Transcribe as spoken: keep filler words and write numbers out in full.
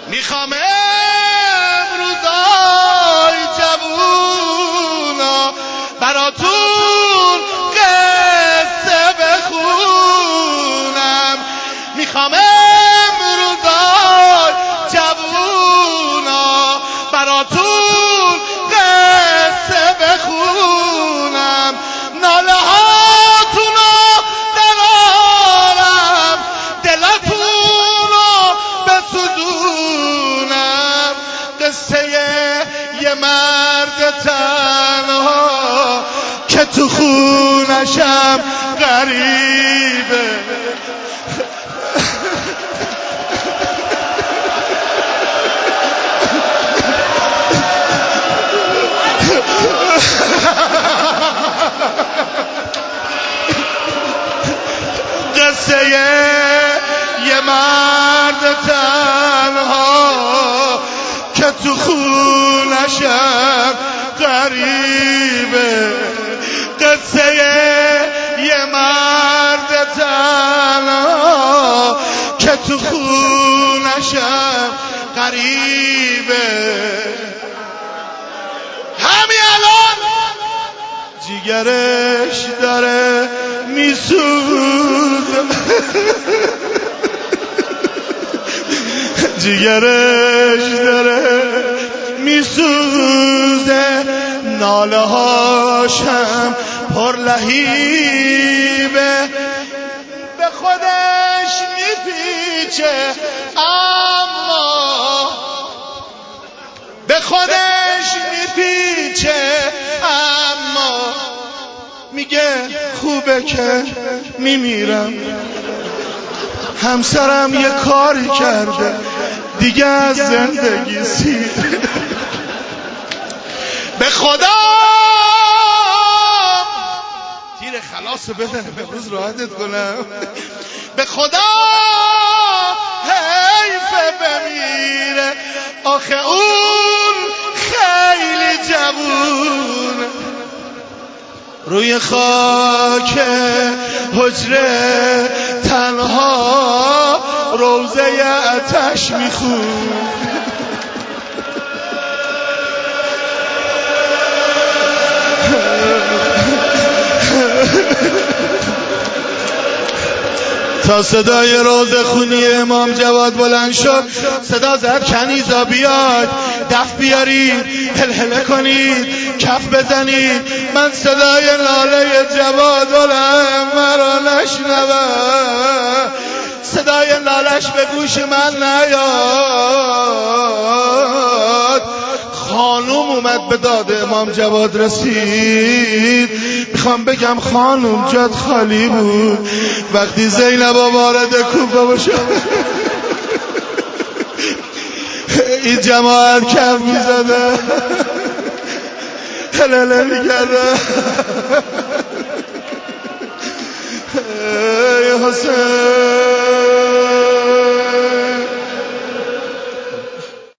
میخوام امروزای جوونا براتون قصه بخونم. میخوام امروزای جوونا براتون قصه بخونم. ناله هاتونو درارم دلتونو بسوزونم. قصه یه مرد تنها که تو خونشم غریبه. قصه یه مرد تنها که تو خونشم غریبه. قصه یه مرد تنها که تو خونشم غریبه. همین الان جیگرش داره میسوزه، جیگرش داره میسوزه، ناله هاشم پر لهیبه. به خودش میپیچه اما به خودش میپیچه اما میگه خوبه که میمیرم. همسرم یه کاری کرده دیگه از زندگی سیر. به خدا تیر خلاص بدن امروز راحتت کنم. به خدا حیفه بمیره، آخه اون خیلی جوون. روی خاک حجره تنها روزه آتش میخون. تا صدای روزه خونی امام جواد بلند شد، صدا زد کنیزا بیاد، دف بیارید، هلهله کنید، کف بزنید، من صدای ناله جواد بلند مرا نشنوم. صدای نالش به گوش من نیاد. خانوم اومد به داد امام جواد رسید. میخوام بگم خانوم جات خالی بود وقتی زینب وارد کوفه بشه. این جماعت کف میزده، هلاله میکرده. ای حسین